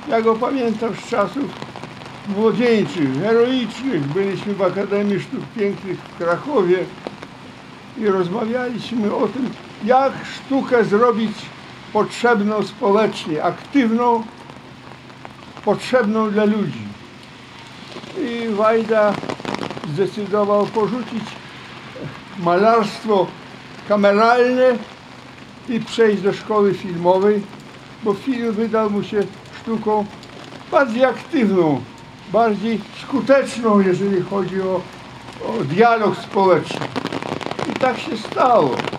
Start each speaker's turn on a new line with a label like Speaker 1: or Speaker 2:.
Speaker 1: Ja go pamiętam z czasów młodzieńczych, heroicznych. Byliśmy w Akademii Sztuk Pięknych w Krakowie i rozmawialiśmy o tym, jak sztukę zrobić potrzebną społecznie, aktywną, potrzebną dla ludzi. I Wajda zdecydował porzucić malarstwo kameralne i przejść do szkoły filmowej, bo film wydał mu się sztuką bardziej aktywną, bardziej skuteczną, jeżeli chodzi o dialog społeczny. I tak się stało.